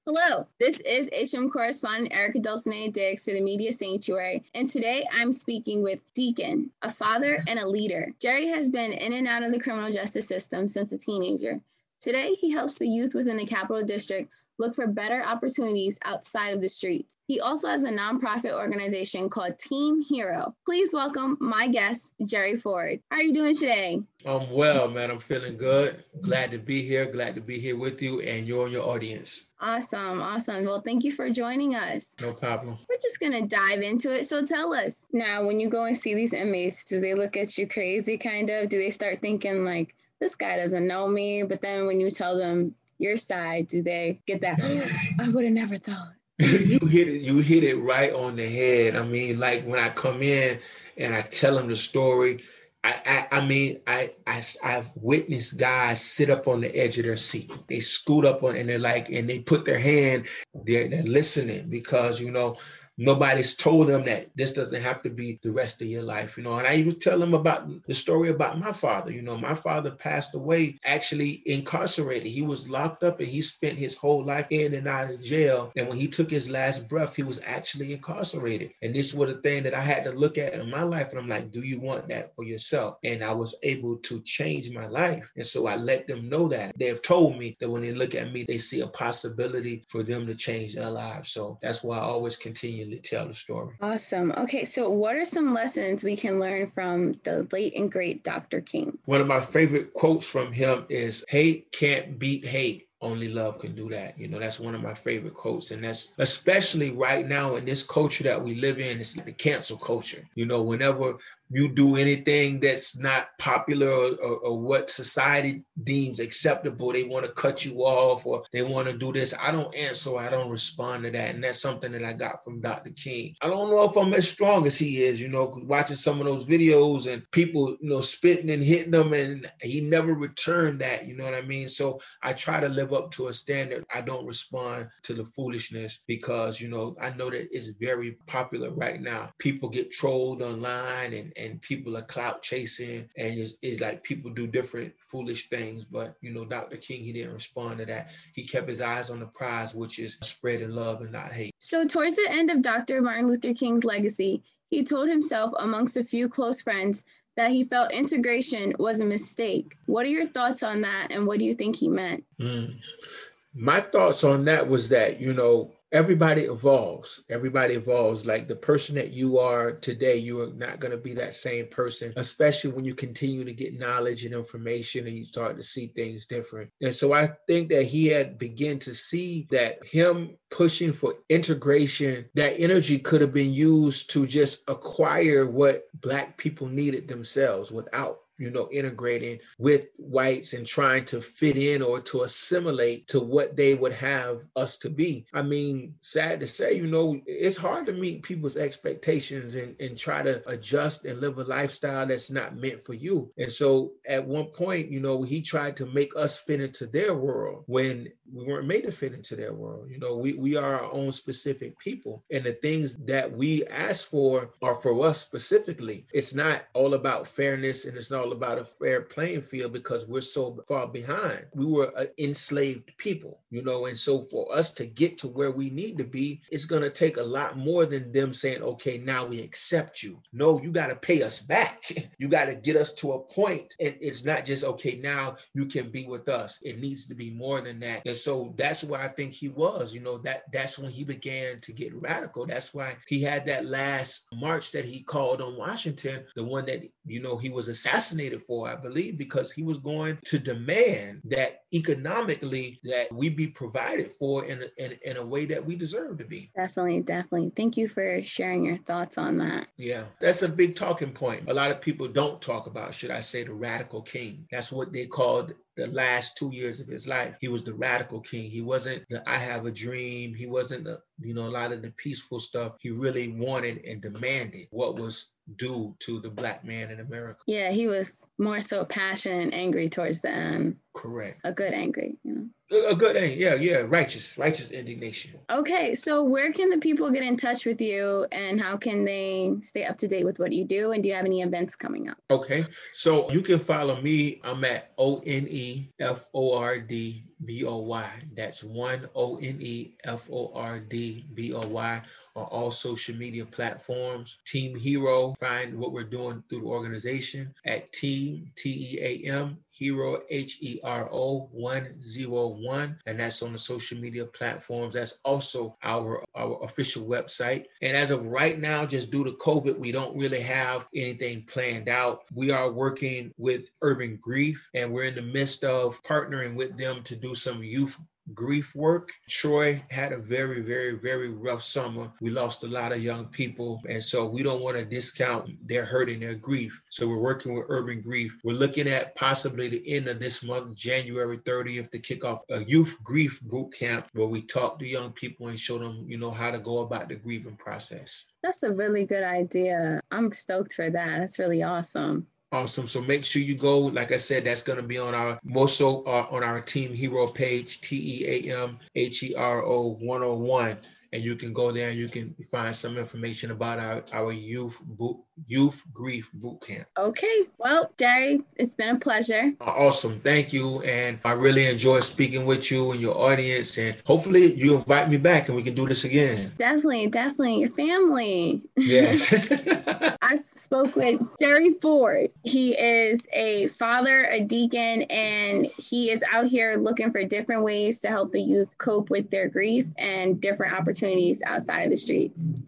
Hello, this is HM correspondent Erica Dulcinea Diggs for the Media Sanctuary, and today I'm speaking with Deacon, a father and a leader. Jerry has been in and out of the criminal justice system since a teenager. Today, he helps the youth within the Capital District look for better opportunities outside of the streets. He also has a nonprofit organization called Team Hero. Please welcome my guest, Jerry Ford. How are you doing today? I'm well, man. I'm feeling good. Glad to be here. Glad to be here with you and you and your audience. Awesome. Well, thank you for joining us. No problem. We're just going to dive into it. So tell us, now, when you go and see these inmates, do they look at you crazy, kind of? Do they start thinking, like, this guy doesn't know me? But then when you tell them your side, do they get that, I would have never thought? You hit it right on the head. I mean, like when I come in and I tell them the story, I've witnessed guys sit up on the edge of their seat. They scoot up on and they put their hand there, they're listening because, nobody's told them that this doesn't have to be the rest of your life, and I even tell them about the story about my father. My father passed away actually incarcerated. He was locked up and he spent his whole life in and out of jail. And when he took his last breath, he was actually incarcerated. And this was the thing that I had to look at in my life. And I'm like, do you want that for yourself? And I was able to change my life. And so I let them know that. They have told me that when they look at me, they see a possibility for them to change their lives. So that's why I always continue to tell the story. Awesome. Okay, so what are some lessons we can learn from the late and great Dr. King? One of my favorite quotes from him is, hate can't beat hate. Only love can do that. That's one of my favorite quotes. And that's especially right now in this culture that we live in. It's like the cancel culture. Whenever you do anything that's not popular or what society deems acceptable, they want to cut you off or they want to do this. I don't answer. I don't respond to that. And that's something that I got from Dr. King. I don't know if I'm as strong as he is, watching some of those videos and people, spitting and hitting them, and he never returned that, you know what I mean? So I try to live up to a standard. I don't respond to the foolishness because, I know that it's very popular right now. People get trolled online and people are clout chasing, and it's like people do different foolish things. But, Dr. King, he didn't respond to that. He kept his eyes on the prize, which is spreading love and not hate. So towards the end of Dr. Martin Luther King's legacy, he told himself amongst a few close friends that he felt integration was a mistake. What are your thoughts on that, and what do you think he meant? My thoughts on that was that, everybody evolves. Everybody evolves. Like the person that you are today, you are not going to be that same person, especially when you continue to get knowledge and information and you start to see things different. And so I think that he had begun to see that him pushing for integration, that energy could have been used to just acquire what Black people needed themselves without integrating with whites and trying to fit in or to assimilate to what they would have us to be. I mean, sad to say, it's hard to meet people's expectations and try to adjust and live a lifestyle that's not meant for you. And so at one point, he tried to make us fit into their world when we weren't made to fit into their world. We are our own specific people. And the things that we ask for are for us specifically. It's not all about fairness and it's not all about a fair playing field because we're so far behind. We were an enslaved people, and so for us to get to where we need to be, it's going to take a lot more than them saying, okay, now we accept you. No, you got to pay us back. You got to get us to a point. And it's not just, okay, now you can be with us. It needs to be more than that. And so that's where I think he was, that's when he began to get radical. That's why he had that last march that he called on Washington, the one that, he was assassinated for, I believe, because he was going to demand that economically that we be provided for in a way that we deserve to be. Definitely. Thank you for sharing your thoughts on that. Yeah, that's a big talking point. A lot of people don't talk about, should I say, the radical king. That's what they called the last 2 years of his life. He was the radical king. He wasn't the I have a dream. He wasn't a lot of the peaceful stuff. He really wanted and demanded what was due to the Black man in America. Yeah, he was more so passionate and angry towards the end. Correct. A good angry, A good thing. Yeah. Righteous indignation. Okay, so where can the people get in touch with you and how can they stay up to date with what you do? And do you have any events coming up? Okay, so you can follow me. I'm at ONEFORDBOY. That's ONEFORDBOY on all social media platforms. Team Hero, find what we're doing through the organization at Team TEAM Hero HERO 101, and that's on the social media platforms. That's also our official website. And as of right now, just due to COVID, we don't really have anything planned out. We are working with Urban Grief, and we're in the midst of partnering with them to do some youth grief work. Troy had a very, very, very rough summer. We lost a lot of young people, and so we don't want to discount their hurt and their grief. So we're working with Urban Grief. We're looking at possibly the end of this month, January 30th, to kick off a youth grief boot camp where we talk to young people and show them, how to go about the grieving process. That's a really good idea. I'm stoked for that. That's really awesome. Awesome. So make sure you go. Like I said, that's going to be on our on our Team Hero page, TEAM HERO 101. And you can go there and you can find some information about our youth grief boot camp. Okay. Well, Jerry, it's been a pleasure. Awesome. Thank you. And I really enjoyed speaking with you and your audience. And hopefully you invite me back and we can do this again. Definitely. Your family. Yes. I spoke with Jerry Ford. He is a father, a deacon, and he is out here looking for different ways to help the youth cope with their grief and different opportunities outside of the streets.